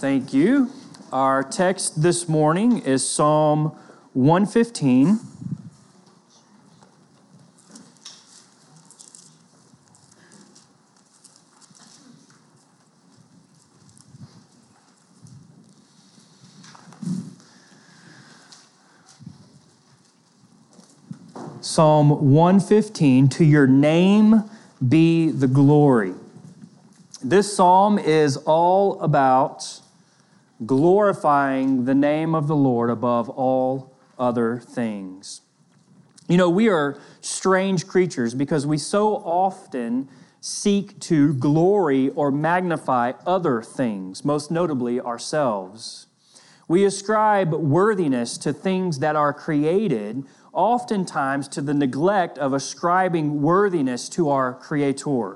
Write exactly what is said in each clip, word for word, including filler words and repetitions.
Thank you. Our text this morning is Psalm one fifteen. Psalm one fifteen, to your name be the glory. This psalm is all about glorifying the name of the Lord above all other things. You know, we are strange creatures because we so often seek to glory or magnify other things, most notably ourselves. We ascribe worthiness to things that are created, oftentimes to the neglect of ascribing worthiness to our Creator.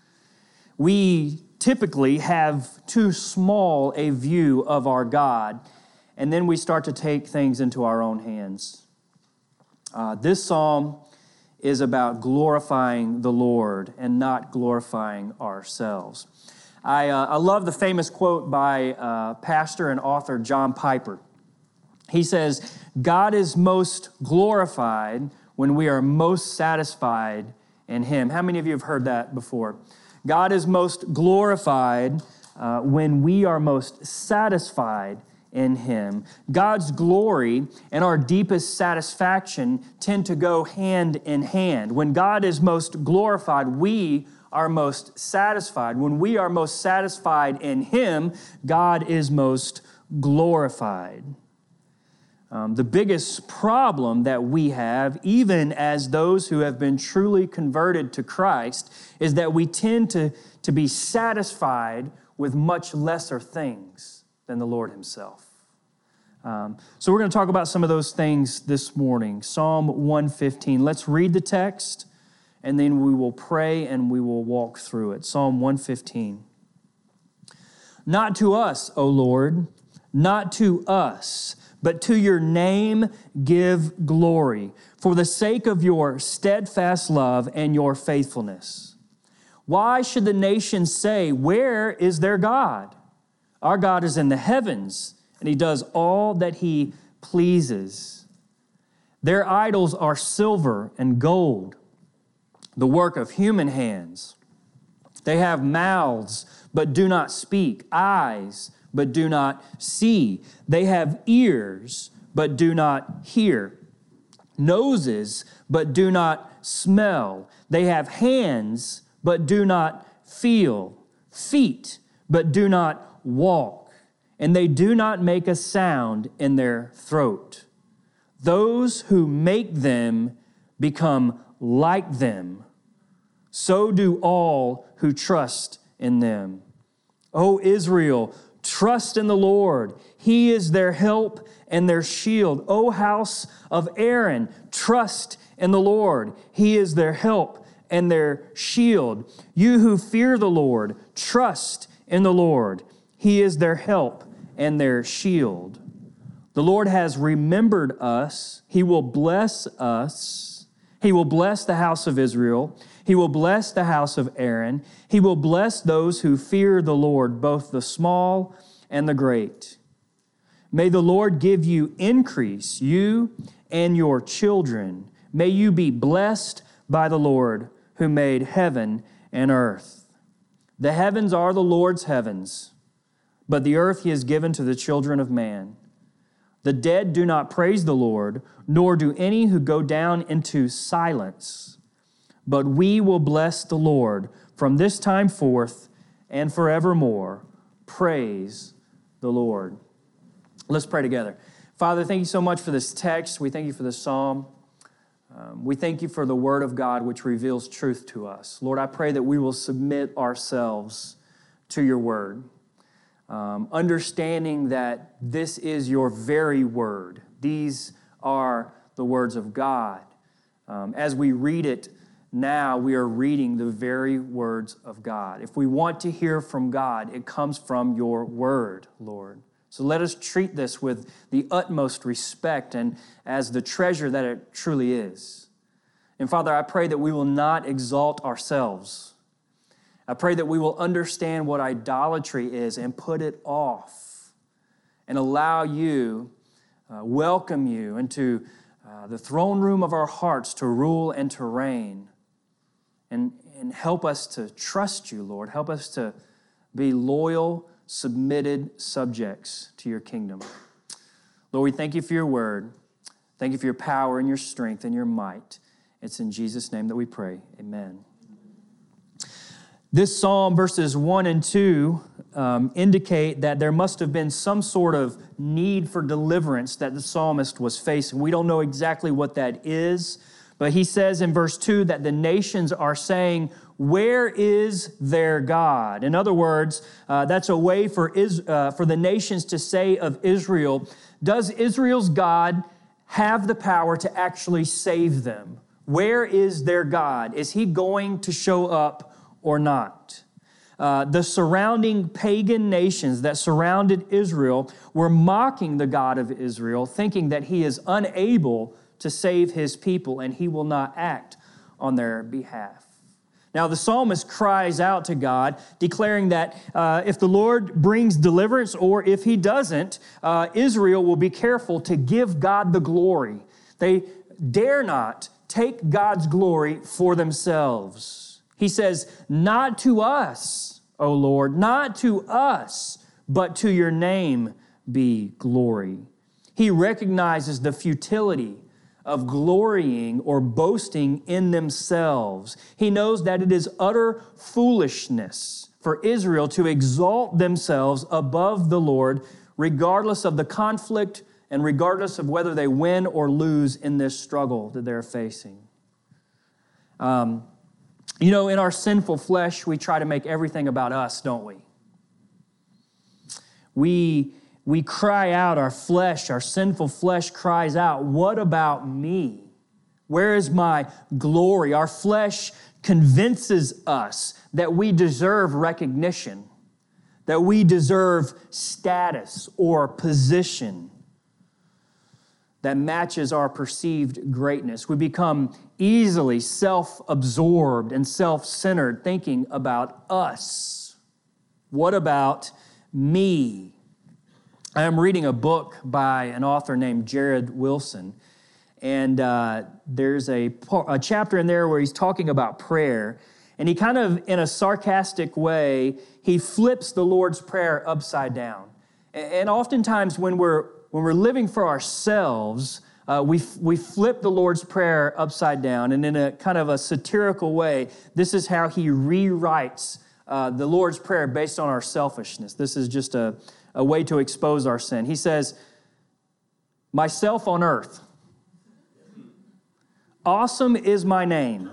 We typically have too small a view of our God, and then we start to take things into our own hands. Uh, this psalm is about glorifying the Lord and not glorifying ourselves. I, uh, I love the famous quote by uh, pastor and author John Piper. He says, God is most glorified when we are most satisfied in Him. How many of you have heard that before? God is most glorified uh, when we are most satisfied in Him. God's glory and our deepest satisfaction tend to go hand in hand. When God is most glorified, we are most satisfied. When we are most satisfied in Him, God is most glorified. Um, the biggest problem that we have, even as those who have been truly converted to Christ, is that we tend to, to be satisfied with much lesser things than the Lord Himself. Um, so we're going to talk about some of those things this morning. Psalm one fifteen. Let's read the text, and then we will pray and we will walk through it. Psalm one fifteen. Not to us, O Lord, not to us, but to your name give glory, for the sake of your steadfast love and your faithfulness. Why should the nations say, where is their God? Our God is in the heavens, and He does all that He pleases. Their idols are silver and gold, the work of human hands. They have mouths, but do not speak, eyes, but do not see. They have ears, but do not hear. Noses, but do not smell. They have hands, but do not feel. Feet, but do not walk. And they do not make a sound in their throat. Those who make them become like them. So do all who trust in them. O Israel, trust in the Lord. He is their help and their shield. O house of Aaron, trust in the Lord. He is their help and their shield. You who fear the Lord, trust in the Lord. He is their help and their shield. The Lord has remembered us. He will bless us. He will bless the house of Israel. He will bless the house of Aaron. He will bless those who fear the Lord, both the small and the great. May the Lord give you increase, you and your children. May you be blessed by the Lord who made heaven and earth. The heavens are the Lord's heavens, but the earth He has given to the children of man. The dead do not praise the Lord, nor do any who go down into silence. But we will bless the Lord from this time forth and forevermore. Praise the Lord. Let's pray together. Father, thank you so much for this text. We thank you for the psalm. Um, we thank you for the word of God, which reveals truth to us. Lord, I pray that we will submit ourselves to your word, um, understanding that this is your very word. These are the words of God. Um, as we read it, now we are reading the very words of God. If we want to hear from God, it comes from your word, Lord. So let us treat this with the utmost respect and as the treasure that it truly is. And Father, I pray that we will not exalt ourselves. I pray that we will understand what idolatry is and put it off and allow you, uh, welcome you into uh, the throne room of our hearts to rule and to reign. And, and help us to trust you, Lord. Help us to be loyal, submitted subjects to your kingdom. Lord, we thank you for your word. Thank you for your power and your strength and your might. It's in Jesus' name that we pray. Amen. This psalm, verses one and two, um, indicate that there must have been some sort of need for deliverance that the psalmist was facing. We don't know exactly what that is, but he says in verse two that the nations are saying, "Where is their God?" In other words, uh, that's a way for, is, uh, for the nations to say of Israel, does Israel's God have the power to actually save them? Where is their God? Is he going to show up or not? Uh, the surrounding pagan nations that surrounded Israel were mocking the God of Israel, thinking that he is unable to save his people and he will not act on their behalf. Now, the psalmist cries out to God, declaring that uh, if the Lord brings deliverance or if he doesn't, uh, Israel will be careful to give God the glory. They dare not take God's glory for themselves. He says, "Not to us, O Lord, not to us, but to your name be glory." He recognizes the futility of glorying or boasting in themselves. He knows that it is utter foolishness for Israel to exalt themselves above the Lord, regardless of the conflict and regardless of whether they win or lose in this struggle that they're facing. Um, you know, in our sinful flesh, we try to make everything about us, don't we? We We cry out, our flesh, our sinful flesh cries out, "What about me? Where is my glory?" Our flesh convinces us that we deserve recognition, that we deserve status or position that matches our perceived greatness. We become easily self-absorbed and self-centered, thinking about us. What about me? I am reading a book by an author named Jared Wilson, and uh, there's a, a chapter in there where he's talking about prayer, and he kind of, in a sarcastic way, he flips the Lord's Prayer upside down. And oftentimes when we're when we're living for ourselves, uh, we we flip the Lord's Prayer upside down, and in a kind of a satirical way, this is how he rewrites uh, the Lord's Prayer based on our selfishness. This is just a a way to expose our sin. He says, "Myself on earth. Awesome is my name.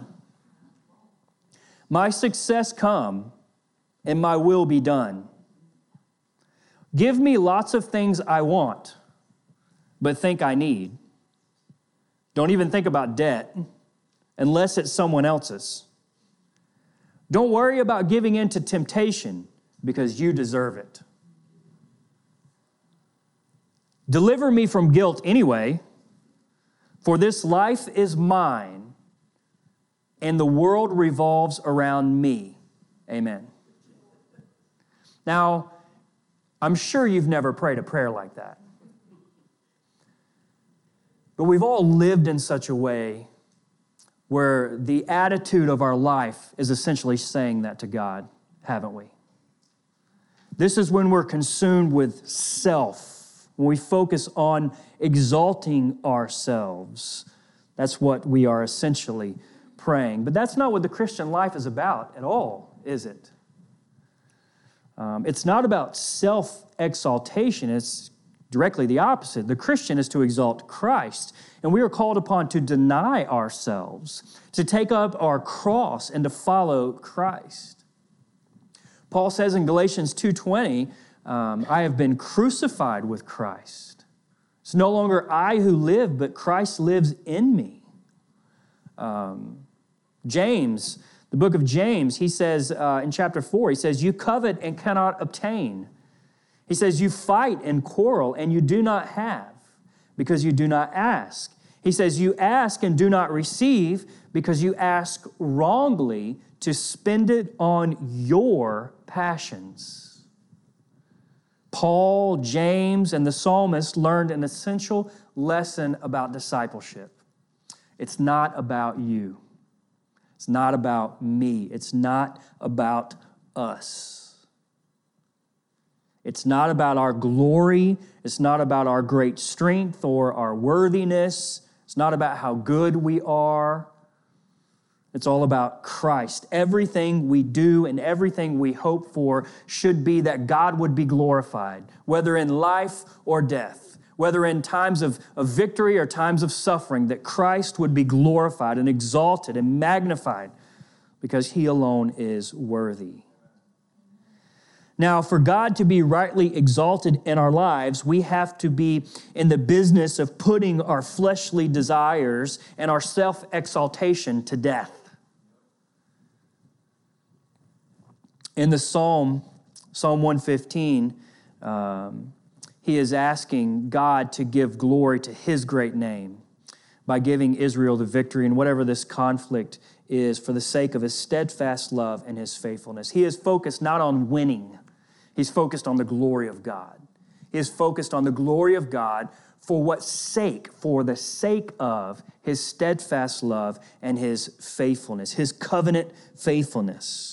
My success come, and my will be done. Give me lots of things I want, but think I need. Don't even think about debt, unless it's someone else's. Don't worry about giving in to temptation, because you deserve it. Deliver me from guilt anyway, for this life is mine, and the world revolves around me. Amen." Now, I'm sure you've never prayed a prayer like that. But we've all lived in such a way where the attitude of our life is essentially saying that to God, haven't we? This is when we're consumed with self. When we focus on exalting ourselves, that's what we are essentially praying. But that's not what the Christian life is about at all, is it? Um, it's not about self-exaltation. It's directly the opposite. The Christian is to exalt Christ, and we are called upon to deny ourselves, to take up our cross and to follow Christ. Paul says in Galatians two twenty, Um, I have been crucified with Christ. It's no longer I who live, but Christ lives in me. Um, James, the book of James, he says uh, in chapter four, he says, "You covet and cannot obtain." He says, "You fight and quarrel and you do not have, because you do not ask." He says, "You ask and do not receive, because you ask wrongly to spend it on your passions. Paul, James, and the psalmist learned an essential lesson about discipleship. It's not about you. It's not about me. It's not about us. It's not about our glory. It's not about our great strength or our worthiness. It's not about how good we are. It's all about Christ. Everything we do and everything we hope for should be that God would be glorified, whether in life or death, whether in times of, of victory or times of suffering, that Christ would be glorified and exalted and magnified because He alone is worthy. Now, for God to be rightly exalted in our lives, we have to be in the business of putting our fleshly desires and our self-exaltation to death. In the Psalm, Psalm one fifteen, um, he is asking God to give glory to His great name by giving Israel the victory in whatever this conflict is for the sake of His steadfast love and His faithfulness. He is focused not on winning. He's focused on the glory of God. He is focused on the glory of God for what sake? For the sake of His steadfast love and His faithfulness, His covenant faithfulness.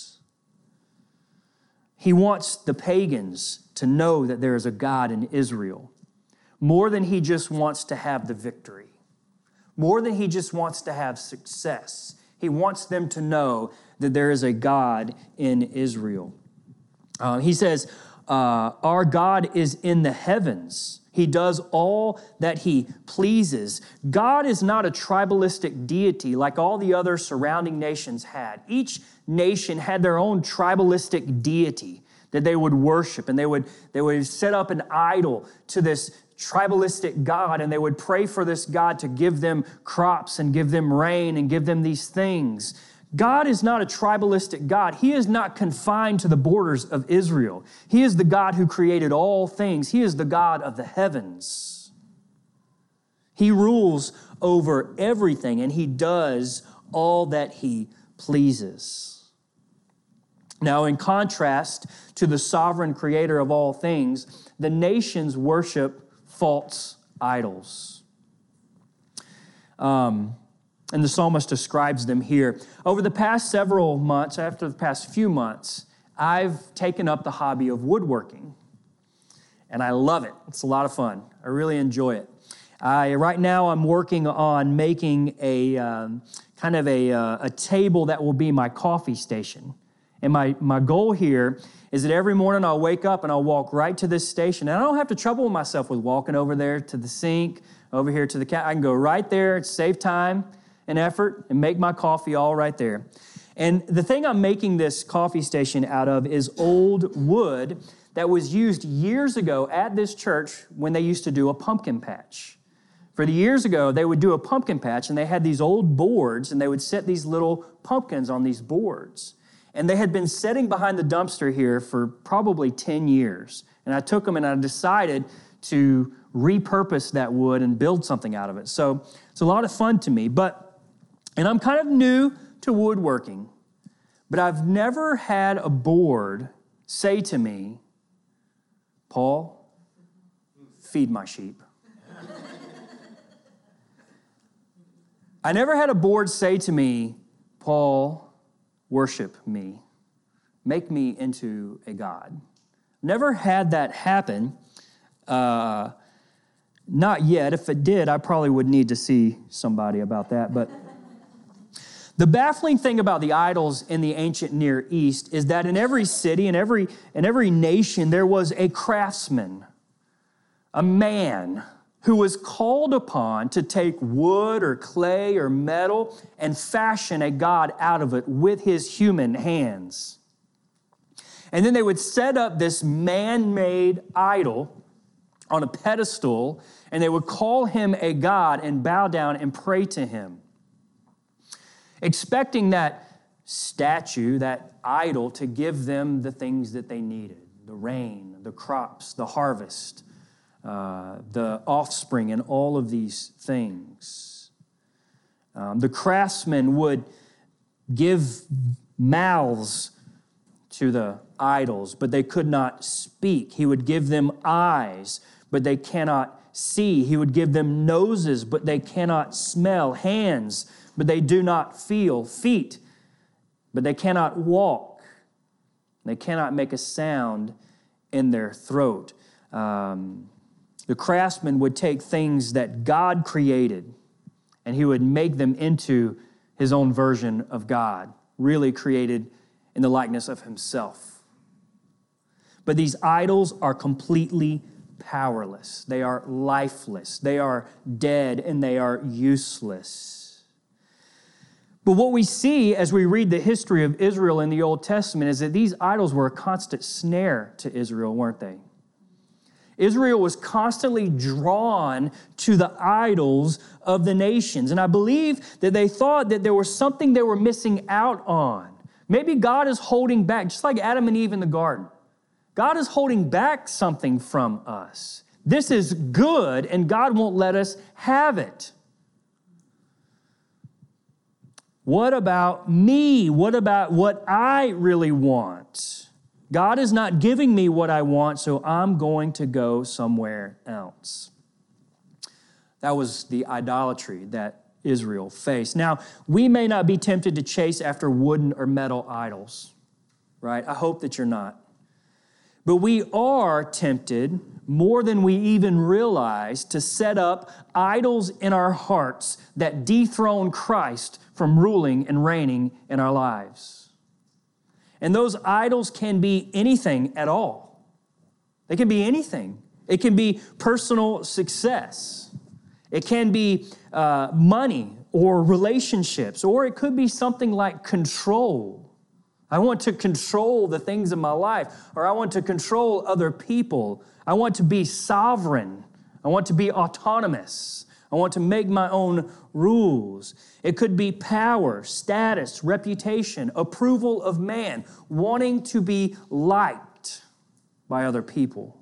He wants the pagans to know that there is a God in Israel, more than He just wants to have the victory, more than He just wants to have success. He wants them to know that there is a God in Israel. Uh, he says, uh, our God is in the heavens. He does all that He pleases. God is not a tribalistic deity like all the other surrounding nations had. Each nation had their own tribalistic deity that they would worship, and they would, they would set up an idol to this tribalistic God, and they would pray for this God to give them crops and give them rain and give them these things. God is not a tribalistic God. He is not confined to the borders of Israel. He is the God who created all things. He is the God of the heavens. He rules over everything, and He does all that He pleases. Now, in contrast to the sovereign creator of all things, the nations worship false idols. Um... And the psalmist describes them here. Over the past several months, after the past few months, I've taken up the hobby of woodworking. And I love it. It's a lot of fun. I really enjoy it. I, right now, I'm working on making a um, kind of a, uh, a table that will be my coffee station. And my, my goal here is that every morning I'll wake up and I'll walk right to this station. And I don't have to trouble myself with walking over there to the sink, over here to the cat. I can go right there, save time and effort, and make my coffee all right there. And the thing I'm making this coffee station out of is old wood that was used years ago at this church when they used to do a pumpkin patch. For the years ago, they would do a pumpkin patch, and they had these old boards, and they would set these little pumpkins on these boards. And they had been sitting behind the dumpster here for probably ten years. And I took them and I decided to repurpose that wood and build something out of it. So it's a lot of fun to me. But And I'm kind of new to woodworking, but I've never had a board say to me, Paul, feed my sheep. I never had a board say to me, Paul, worship me. Make me into a god. Never had that happen. Uh, not yet. If it did, I probably would need to see somebody about that, but the baffling thing about the idols in the ancient Near East is that in every city, in every, in every nation, there was a craftsman, a man who was called upon to take wood or clay or metal and fashion a god out of it with his human hands. And then they would set up this man-made idol on a pedestal, and they would call him a god and bow down and pray to him, expecting that statue, that idol, to give them the things that they needed: the rain, the crops, the harvest, uh, the offspring, and all of these things. Um, the craftsman would give mouths to the idols, but they could not speak. He would give them eyes, but they cannot see. He would give them noses, but they cannot smell. Hands, but they do not feel. Feet, but they cannot walk. They cannot make a sound in their throat. Um, the craftsman would take things that God created, and he would make them into his own version of God, really created in the likeness of himself. But these idols are completely powerless. They are lifeless. They are dead, and they are useless. But what we see as we read the history of Israel in the Old Testament is that these idols were a constant snare to Israel, weren't they? Israel was constantly drawn to the idols of the nations. And I believe that they thought that there was something they were missing out on. Maybe God is holding back, just like Adam and Eve in the garden. God is holding back something from us. This is good, and God won't let us have it. What about me? What about what I really want? God is not giving me what I want, so I'm going to go somewhere else. That was the idolatry that Israel faced. Now, we may not be tempted to chase after wooden or metal idols, right? I hope that you're not. But we are tempted, more than we even realize, to set up idols in our hearts that dethrone Christ from ruling and reigning in our lives. And those idols can be anything at all. They can be anything. It can be personal success. It can be uh, money or relationships, or it could be something like control. I want to control the things in my life, or I want to control other people. I want to be sovereign. I want to be autonomous. I want to make my own rules. It could be power, status, reputation, approval of man, wanting to be liked by other people.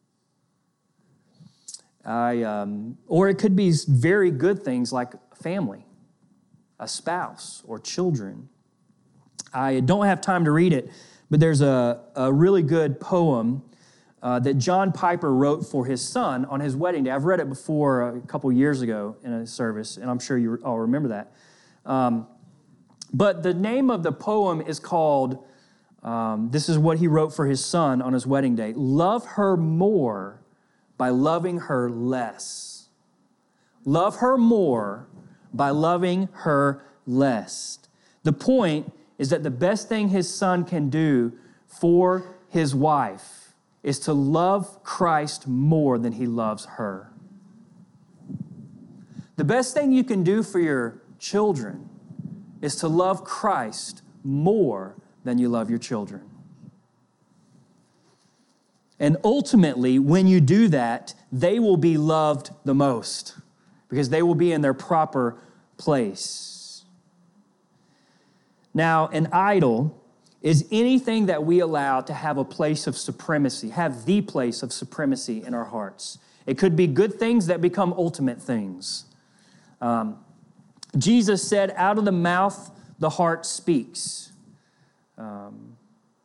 I, um, or it could be very good things like family, a spouse, or children. I don't have time to read it, but there's a, a really good poem uh, that John Piper wrote for his son on his wedding day. I've read it before a couple years ago in a service, and I'm sure you all remember that. Um, but the name of the poem is called, um, this is what he wrote for his son on his wedding day, "Love her more by loving her less. Love her more by loving her less." The point is that the best thing his son can do for his wife is to love Christ more than he loves her. The best thing you can do for your children is to love Christ more than you love your children. And ultimately, when you do that, they will be loved the most because they will be in their proper place. Now, an idol is anything that we allow to have a place of supremacy, have the place of supremacy in our hearts. It could be good things that become ultimate things. Um, Jesus said, out of the mouth, the heart speaks. Um,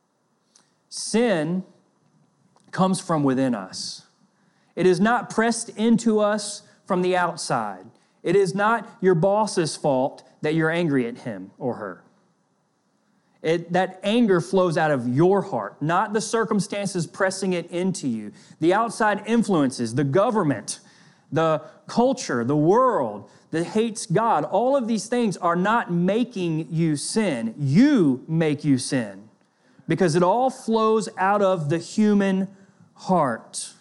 sin comes from within us. It is not pressed into us from the outside. It is not your boss's fault that you're angry at him or her. It, that anger flows out of your heart, not the circumstances pressing it into you. The outside influences, the government, the culture, the world that hates God, all of these things are not making you sin. You make you sin because it all flows out of the human heart.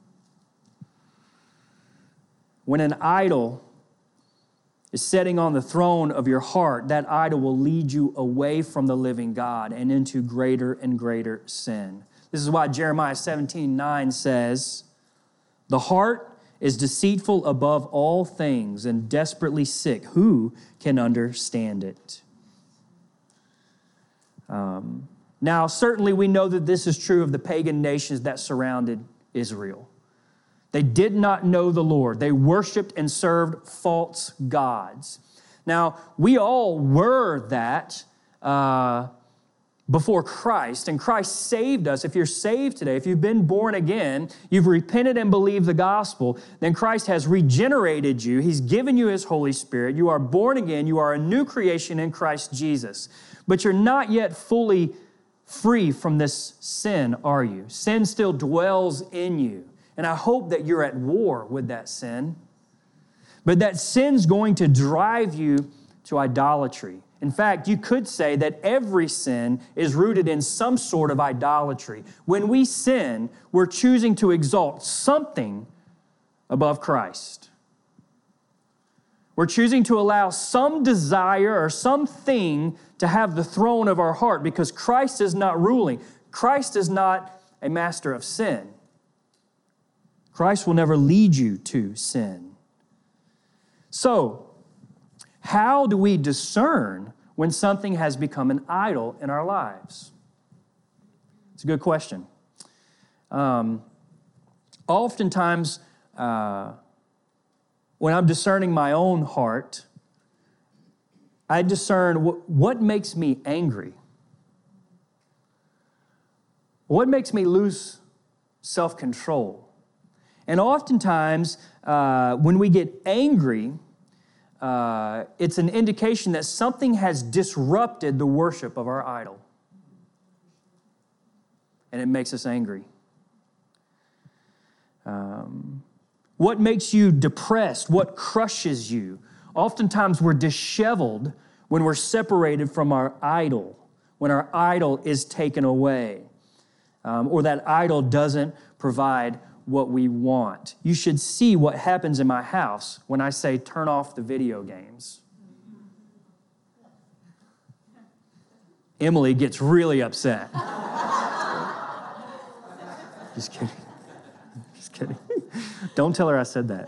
When an idol is sitting on the throne of your heart, that idol will lead you away from the living God and into greater and greater sin. This is why Jeremiah seventeen nine says, "The heart is deceitful above all things and desperately sick. Who can understand it?" Um, now, certainly we know that this is true of the pagan nations that surrounded Israel. They did not know the Lord. They worshiped and served false gods. Now, we all were that uh, before Christ, and Christ saved us. If you're saved today, if you've been born again, you've repented and believed the gospel, then Christ has regenerated you. He's given you His Holy Spirit. You are born again. You are a new creation in Christ Jesus. But you're not yet fully free from this sin, are you? Sin still dwells in you. And I hope that you're at war with that sin. But that sin's going to drive you to idolatry. In fact, you could say that every sin is rooted in some sort of idolatry. When we sin, we're choosing to exalt something above Christ. We're choosing to allow some desire or something to have the throne of our heart because Christ is not ruling. Christ is not a master of sin. Christ will never lead you to sin. So, how do we discern when something has become an idol in our lives? It's a good question. Um, oftentimes, uh, when I'm discerning my own heart, I discern what, what makes me angry. What makes me lose self-control? And oftentimes, uh, when we get angry, uh, it's an indication that something has disrupted the worship of our idol. And it makes us angry. Um, what makes you depressed? What crushes you? Oftentimes we're disheveled when we're separated from our idol, when our idol is taken away, um, or that idol doesn't provide what we want. You should see what happens in my house when I say turn off the video games. Emily gets really upset. Just kidding. Just kidding. Don't tell her I said that.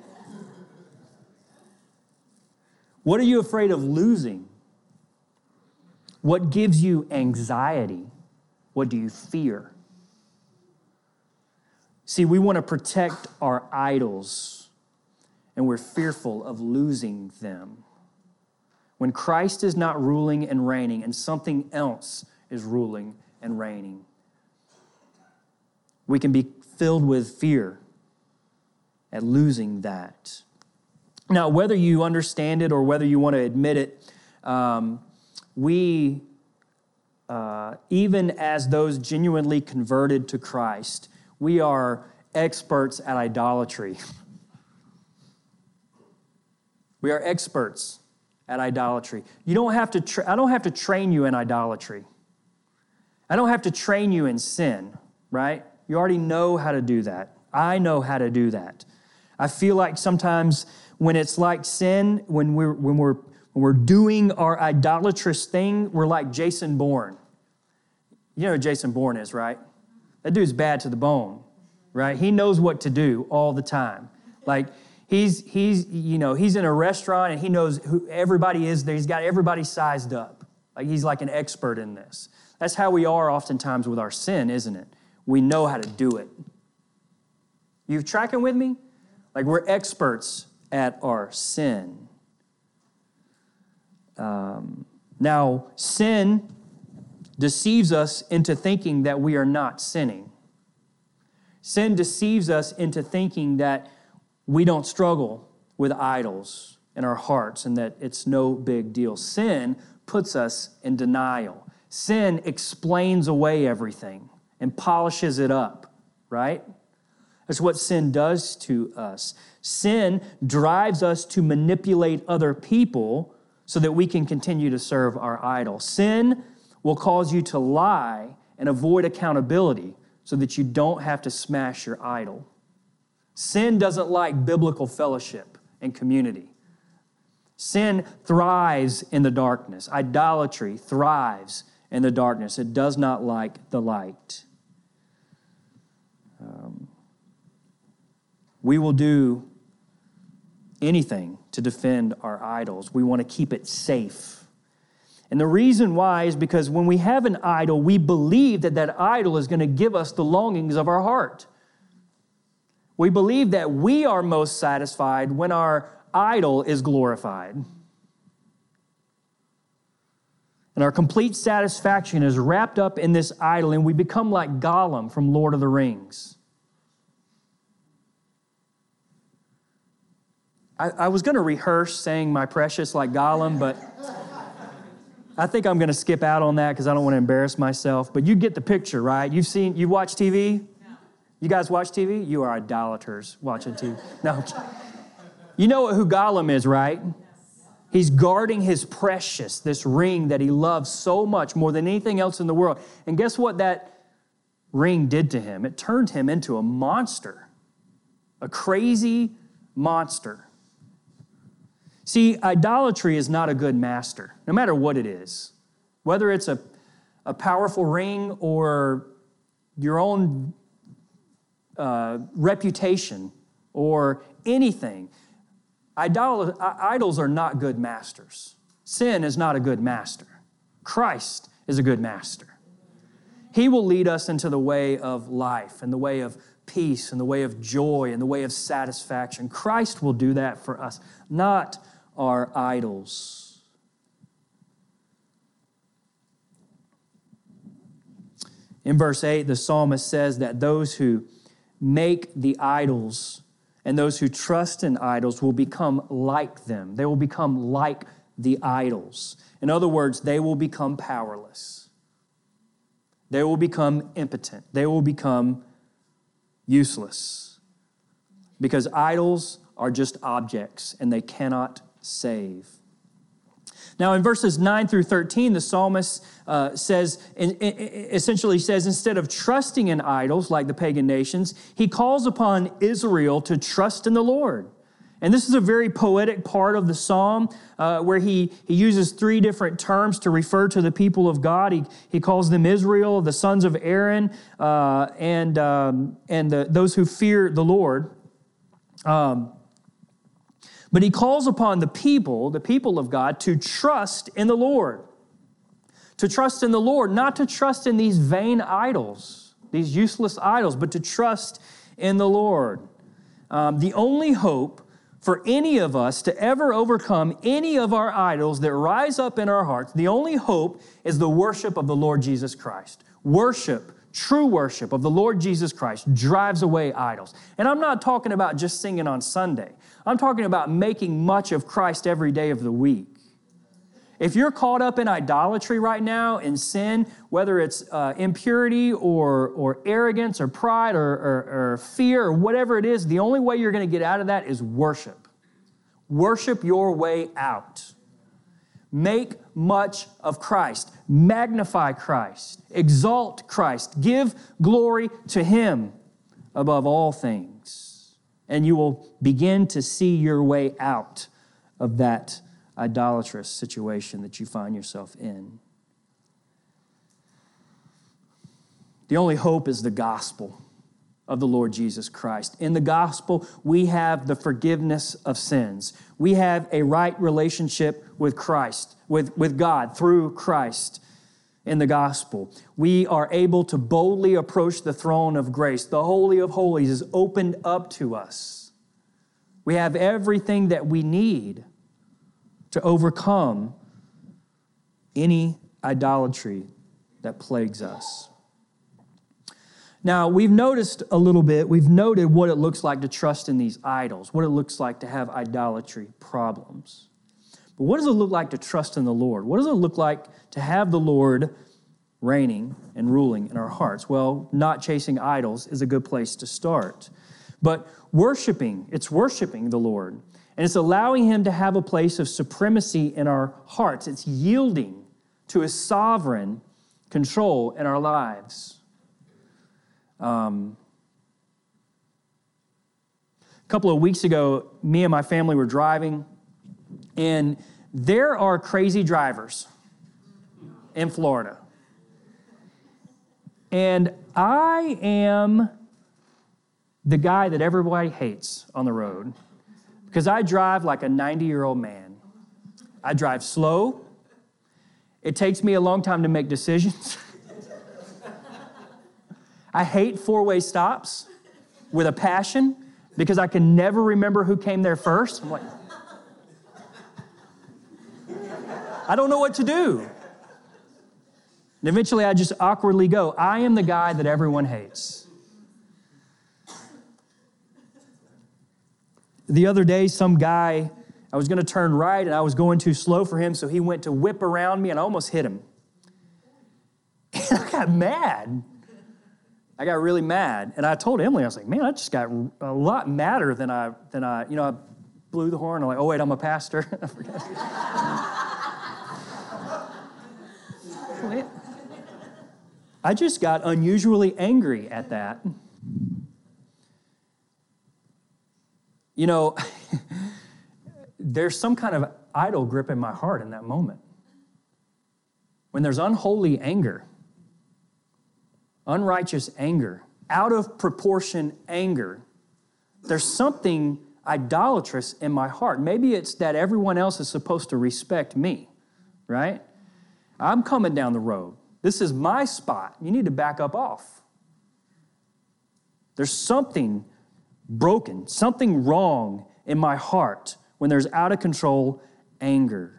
What are you afraid of losing? What gives you anxiety? What do you fear? See, we want to protect our idols, and we're fearful of losing them. When Christ is not ruling and reigning, and something else is ruling and reigning, we can be filled with fear at losing that. Now, whether you understand it or whether you want to admit it, um, we, uh, even as those genuinely converted to Christ, we are experts at idolatry. We are experts at idolatry. You don't have to. Tra- I don't have to train you in idolatry. I don't have to train you in sin, right? You already know how to do that. I know how to do that. I feel like sometimes when it's like sin, when we're when we're when we're doing our idolatrous thing, we're like Jason Bourne. You know who Jason Bourne is, right? That dude's bad to the bone, right? He knows what to do all the time. Like he's he's you know he's in a restaurant and he knows who everybody is there. He's got everybody sized up. Like he's like an expert in this. That's how we are oftentimes with our sin, isn't it? We know how to do it. You tracking with me? Like we're experts at our sin. Um, now, sin deceives us into thinking that we are not sinning. Sin deceives us into thinking that we don't struggle with idols in our hearts and that it's no big deal. Sin puts us in denial. Sin explains away everything and polishes it up, right? That's what sin does to us. Sin drives us to manipulate other people so that we can continue to serve our idol. Sin will cause you to lie and avoid accountability so that you don't have to smash your idol. Sin doesn't like biblical fellowship and community. Sin thrives in the darkness. Idolatry thrives in the darkness. It does not like the light. Um, we will do anything to defend our idols. We want to keep it safe. And the reason why is because when we have an idol, we believe that that idol is going to give us the longings of our heart. We believe that we are most satisfied when our idol is glorified. And our complete satisfaction is wrapped up in this idol, and we become like Gollum from Lord of the Rings. I, I was going to rehearse saying my precious like Gollum, but I think I'm going to skip out on that because I don't want to embarrass myself. But you get the picture, right? You've seen, you watch T V? No. You guys watch T V? You are idolaters watching T V. No. You know who Gollum is, right? He's guarding his precious, this ring that he loves so much more than anything else in the world. And guess what that ring did to him? It turned him into a monster, a crazy monster. See, idolatry is not a good master, no matter what it is. Whether it's a, a powerful ring or your own uh, reputation or anything. Idol, idols are not good masters. Sin is not a good master. Christ is a good master. He will lead us into the way of life and the way of peace and the way of joy and the way of satisfaction. Christ will do that for us, not our idols. In verse eight, the psalmist says that those who make the idols and those who trust in idols will become like them. They will become like the idols. In other words, they will become powerless. They will become impotent. They will become useless. Because idols are just objects and they cannot save. Now, in verses nine through thirteen, the psalmist uh, says, in, in, essentially says, instead of trusting in idols like the pagan nations, he calls upon Israel to trust in the Lord. And this is a very poetic part of the psalm uh, where he, he uses three different terms to refer to the people of God. He, he calls them Israel, the sons of Aaron, uh, and, um, and the, those who fear the Lord. Um, But he calls upon the people, the people of God, to trust in the Lord. To trust in the Lord, not to trust in these vain idols, these useless idols, but to trust in the Lord. Um, the only hope for any of us to ever overcome any of our idols that rise up in our hearts, the only hope is the worship of the Lord Jesus Christ. Worship, true worship of the Lord Jesus Christ drives away idols. And I'm not talking about just singing on Sunday. I'm talking about making much of Christ every day of the week. If you're caught up in idolatry right now, in sin, whether it's uh, impurity or, or arrogance or pride or, or, or fear or whatever it is, the only way you're going to get out of that is worship. Worship your way out. Make much of Christ. Magnify Christ. Exalt Christ. Give glory to Him above all things. And you will begin to see your way out of that idolatrous situation that you find yourself in. The only hope is the gospel of the Lord Jesus Christ. In the gospel, we have the forgiveness of sins. We have a right relationship with Christ, with, with God through Christ in the gospel. We are able to boldly approach the throne of grace. The Holy of Holies is opened up to us. We have everything that we need to overcome any idolatry that plagues us. Now, we've noticed a little bit, we've noted what it looks like to trust in these idols, what it looks like to have idolatry problems. But what does it look like to trust in the Lord? What does it look like to have the Lord reigning and ruling in our hearts? Well, not chasing idols is a good place to start. But worshiping, it's worshiping the Lord. And it's allowing Him to have a place of supremacy in our hearts. It's yielding to His sovereign control in our lives. Um, a couple of weeks ago, me and my family were driving, and there are crazy drivers in Florida. And I am the guy that everybody hates on the road because I drive like a ninety-year-old man. I drive slow. It takes me a long time to make decisions. I hate four-way stops with a passion because I can never remember who came there first. I'm like, I don't know what to do. And eventually I just awkwardly go, I am the guy that everyone hates. The other day, some guy, I was going to turn right and I was going too slow for him, so he went to whip around me and I almost hit him. And I got mad. I got really mad. And I told Emily, I was like, man, I just got a lot madder than I, than I, you know, I blew the horn. I'm like, oh, wait, I'm a pastor. I forgot. I just got unusually angry at that. You know, there's some kind of idol grip in my heart in that moment. When there's unholy anger, unrighteous anger, out of proportion anger, there's something idolatrous in my heart. Maybe it's that everyone else is supposed to respect me, right? I'm coming down the road. This is my spot. You need to back up off. There's something broken, something wrong in my heart when there's out of control anger.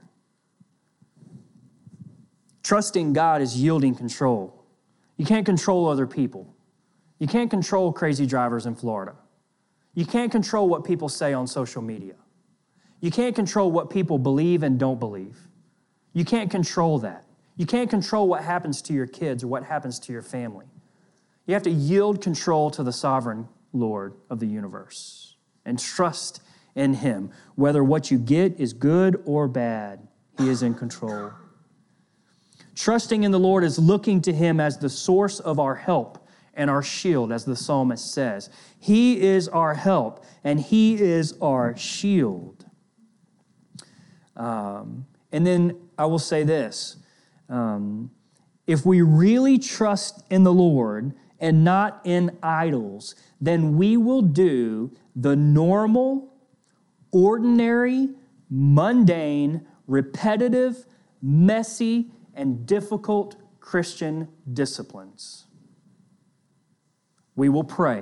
Trusting God is yielding control. You can't control other people. You can't control crazy drivers in Florida. You can't control what people say on social media. You can't control what people believe and don't believe. You can't control that. You can't control what happens to your kids or what happens to your family. You have to yield control to the sovereign Lord of the universe and trust in Him. Whether what you get is good or bad, He is in control. Trusting in the Lord is looking to Him as the source of our help and our shield, as the psalmist says. He is our help and He is our shield. Um, and then I will say this. Um, if we really trust in the Lord and not in idols, then we will do the normal, ordinary, mundane, repetitive, messy, and difficult Christian disciplines. We will pray.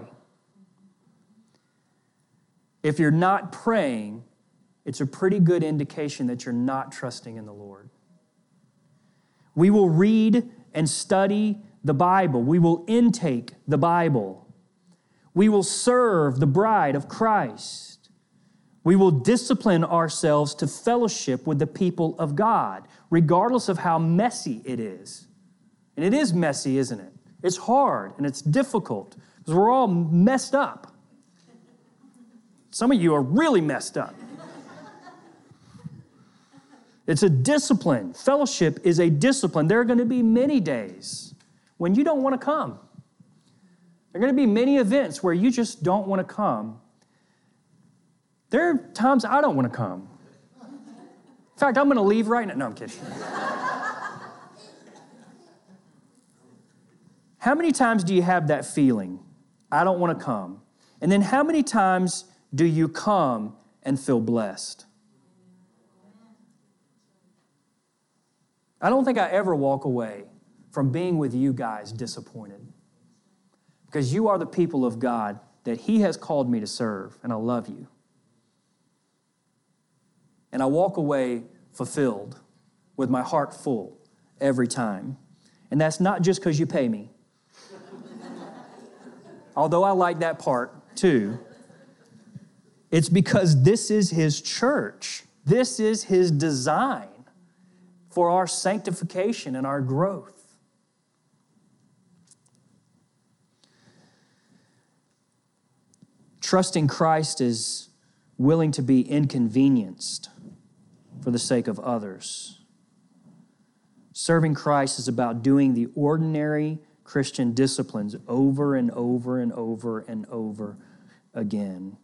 If you're not praying, it's a pretty good indication that you're not trusting in the Lord. We will read and study the Bible. We will intake the Bible. We will serve the bride of Christ. We will discipline ourselves to fellowship with the people of God, regardless of how messy it is. And it is messy, isn't it? It's hard and it's difficult because we're all messed up. Some of you are really messed up. It's a discipline. Fellowship is a discipline. There are going to be many days when you don't want to come. There are going to be many events where you just don't want to come. There are times I don't want to come. In fact, I'm going to leave right now. No, I'm kidding. How many times do you have that feeling? I don't want to come. And then how many times do you come and feel blessed? I don't think I ever walk away from being with you guys disappointed, because you are the people of God that He has called me to serve, and I love you. And I walk away fulfilled with my heart full every time. And that's not just because you pay me. Although I like that part too. It's because this is His church. This is His design for our sanctification and our growth. Trusting Christ is willing to be inconvenienced for the sake of others. Serving Christ is about doing the ordinary Christian disciplines over and over and over and over again.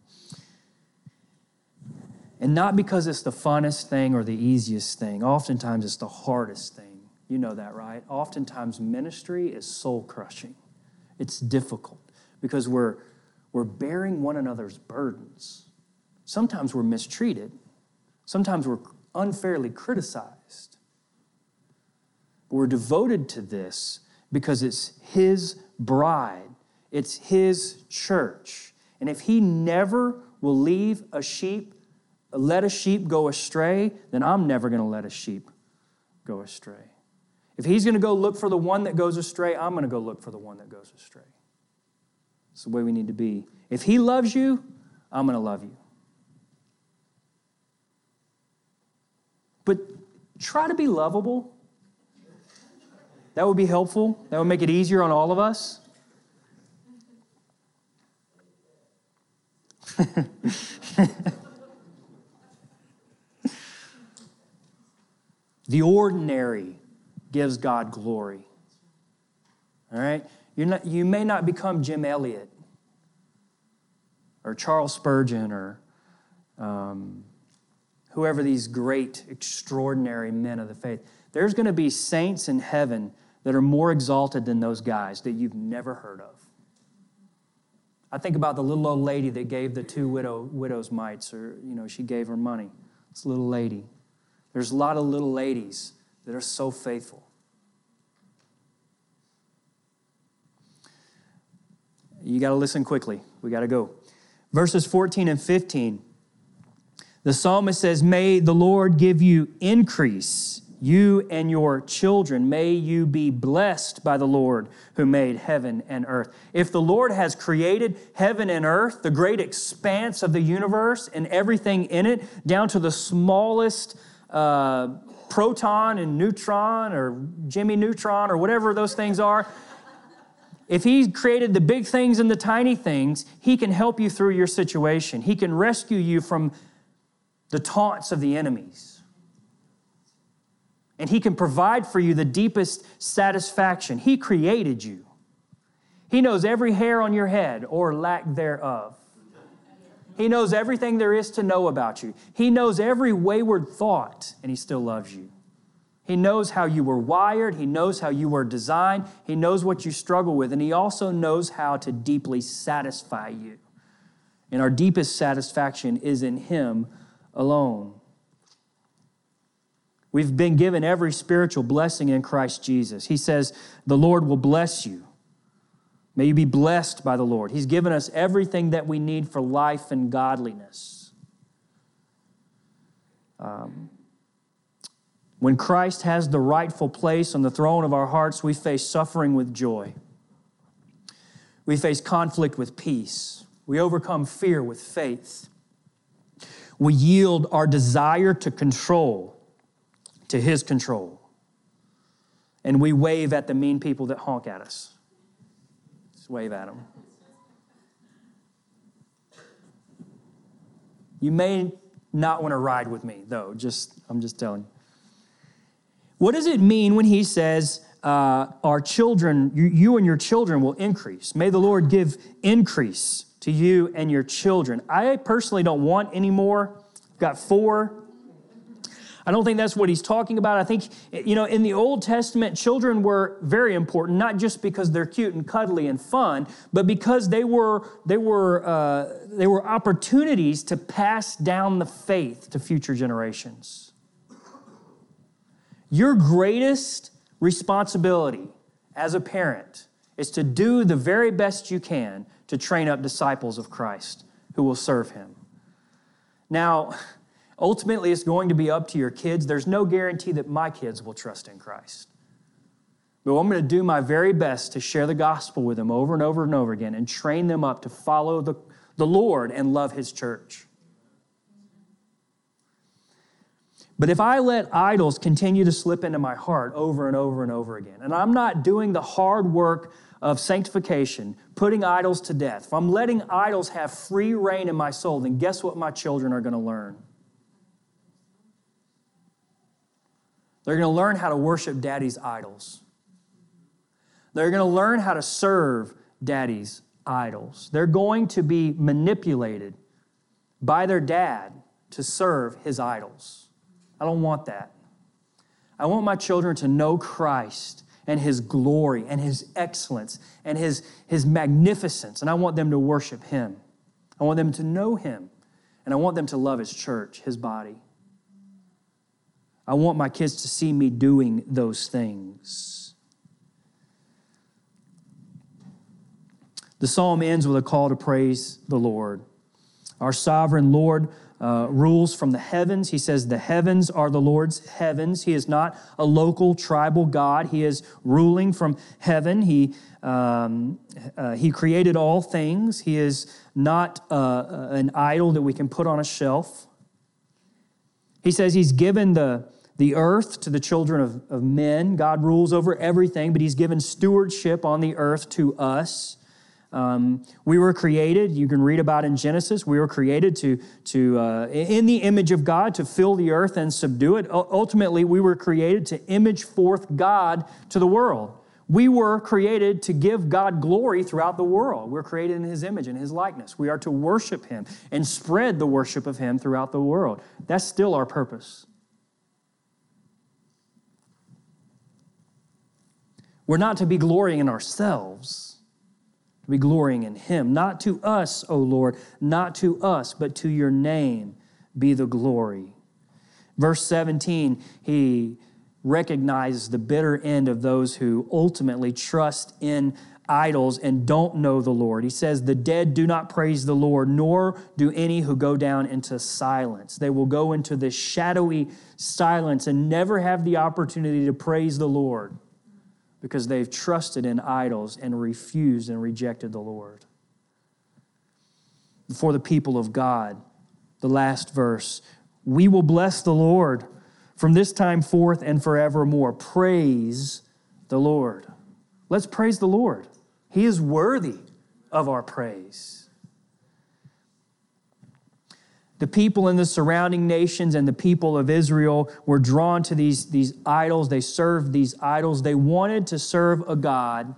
And not because it's the funnest thing or the easiest thing. Oftentimes it's the hardest thing. You know that, right? Oftentimes ministry is soul-crushing. It's difficult because we're, we're bearing one another's burdens. Sometimes we're mistreated. Sometimes we're unfairly criticized. But we're devoted to this because it's His bride. It's His church. And if He never will leave a sheep, let a sheep go astray, then I'm never going to let a sheep go astray. If he's going to go look for the one that goes astray, I'm going to go look for the one that goes astray. It's the way we need to be. If he loves you, I'm going to love you. But try to be lovable. That would be helpful. That would make it easier on all of us. The ordinary gives God glory. All right? You're not, you may not become Jim Elliot or Charles Spurgeon or um, whoever these great, extraordinary men of the faith. There's going to be saints in heaven that are more exalted than those guys that you've never heard of. I think about the little old lady that gave the two widow, widows' mites, or, you know, she gave her money. This little lady. There's a lot of little ladies that are so faithful. You got to listen quickly. We got to go. Verses fourteen and fifteen. The psalmist says, may the Lord give you increase, you and your children. May you be blessed by the Lord who made heaven and earth. If the Lord has created heaven and earth, the great expanse of the universe and everything in it, down to the smallest uh, proton and neutron or Jimmy Neutron or whatever those things are, if he created the big things and the tiny things, he can help you through your situation. He can rescue you from the taunts of the enemies. And he can provide for you the deepest satisfaction. He created you. He knows every hair on your head or lack thereof. He knows everything there is to know about you. He knows every wayward thought, and he still loves you. He knows how you were wired. He knows how you were designed. He knows what you struggle with, and he also knows how to deeply satisfy you. And our deepest satisfaction is in him alone. We've been given every spiritual blessing in Christ Jesus. He says, the Lord will bless you. May you be blessed by the Lord. He's given us everything that we need for life and godliness. Um, when Christ has the rightful place on the throne of our hearts, we face suffering with joy. We face conflict with peace. We overcome fear with faith. We yield our desire to control to his control. And we wave at the mean people that honk at us. Just wave at them. You may not want to ride with me, though. Just I'm just telling you. What does it mean when he says, uh, our children, you, you and your children will increase? May the Lord give increase to you and your children. I personally don't want any more. I've got four. I don't think that's what he's talking about. I think, you know, in the Old Testament, children were very important, not just because they're cute and cuddly and fun, but because they were they were uh, they were opportunities to pass down the faith to future generations. Your greatest responsibility as a parent is to do the very best you can to train up disciples of Christ who will serve him. Now, ultimately, it's going to be up to your kids. There's no guarantee that my kids will trust in Christ. But I'm going to do my very best to share the gospel with them over and over and over again and train them up to follow the, the Lord and love his church. But if I let idols continue to slip into my heart over and over and over again, and I'm not doing the hard work of sanctification, putting idols to death, if I'm letting idols have free reign in my soul, then guess what my children are going to learn? They're going to learn how to worship daddy's idols. They're going to learn how to serve daddy's idols. They're going to be manipulated by their dad to serve his idols. I don't want that. I want my children to know Christ and his glory and his excellence and his, his magnificence, and I want them to worship him. I want them to know him, and I want them to love his church, his body. I want my kids to see me doing those things. The psalm ends with a call to praise the Lord. Our sovereign Lord uh, rules from the heavens. He says the heavens are the Lord's heavens. He is not a local tribal God. He is ruling from heaven. He, um, uh, he created all things. He is not uh, an idol that we can put on a shelf. He says he's given the, the earth to the children of, of men. God rules over everything, but he's given stewardship on the earth to us. Um, we were created, you can read about in Genesis, we were created to, to uh, in the image of God, to fill the earth and subdue it. U- ultimately, we were created to image forth God to the world. We were created to give God glory throughout the world. We're created in his image and his likeness. We are to worship him and spread the worship of him throughout the world. That's still our purpose. We're not to be glorying in ourselves, to be glorying in him. Not to us, O Lord, not to us, but to your name be the glory. Verse seventeen, he recognizes the bitter end of those who ultimately trust in idols and don't know the Lord. He says, the dead do not praise the Lord, nor do any who go down into silence. They will go into this shadowy silence and never have the opportunity to praise the Lord because they've trusted in idols and refused and rejected the Lord. For the people of God, the last verse, we will bless the Lord from this time forth and forevermore. Praise the Lord. Let's praise the Lord. He is worthy of our praise. The people in the surrounding nations and the people of Israel were drawn to these, these idols. They served these idols. They wanted to serve a God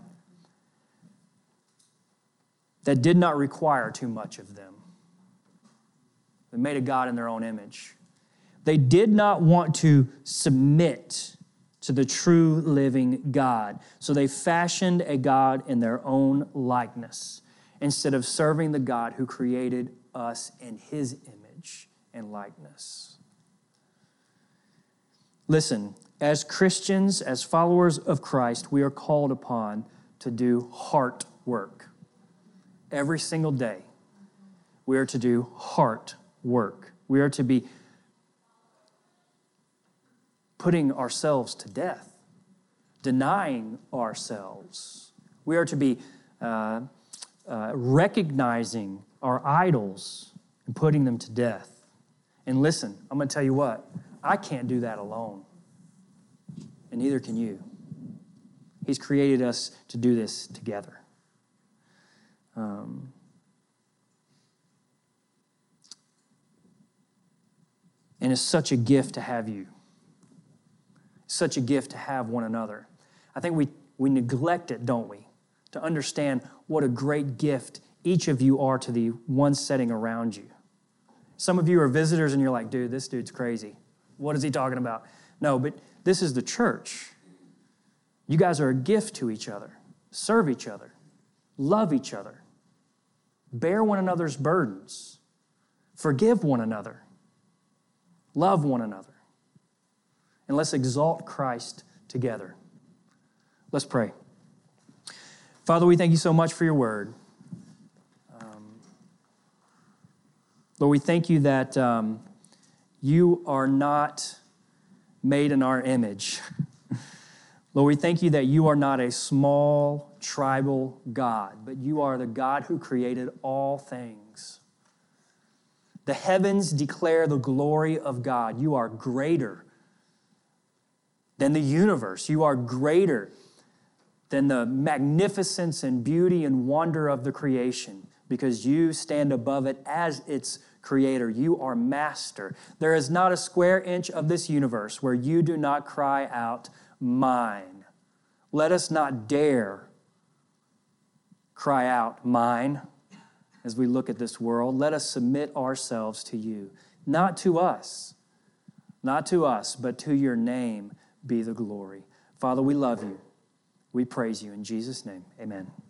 that did not require too much of them. They made a God in their own image. They did not want to submit to the true living God. So they fashioned a God in their own likeness instead of serving the God who created us in his image and likeness. Listen, as Christians, as followers of Christ, we are called upon to do heart work. Every single day, we are to do heart work. We are to be putting ourselves to death, denying ourselves. We are to be uh, uh, recognizing our idols and putting them to death. And listen, I'm going to tell you what, I can't do that alone, and neither can you. He's created us to do this together. Um, and it's such a gift to have you. Such a gift to have one another. I think we, we neglect it, don't we? To understand what a great gift each of you are to the one setting around you. Some of you are visitors and you're like, dude, this dude's crazy. What is he talking about? No, but this is the church. You guys are a gift to each other. Serve each other. Love each other. Bear one another's burdens. Forgive one another. Love one another. And let's exalt Christ together. Let's pray. Father, we thank you so much for your word. Um, Lord, we thank you that um, you are not made in our image. Lord, we thank you that you are not a small tribal God, but you are the God who created all things. The heavens declare the glory of God. You are greater than the universe. You are greater than the magnificence and beauty and wonder of the creation because you stand above it as its creator. You are master. There is not a square inch of this universe where you do not cry out, mine. Let us not dare cry out, mine, as we look at this world. Let us submit ourselves to you, not to us, not to us, but to your name be the glory. Father, we love you. We praise you. In Jesus' name, amen.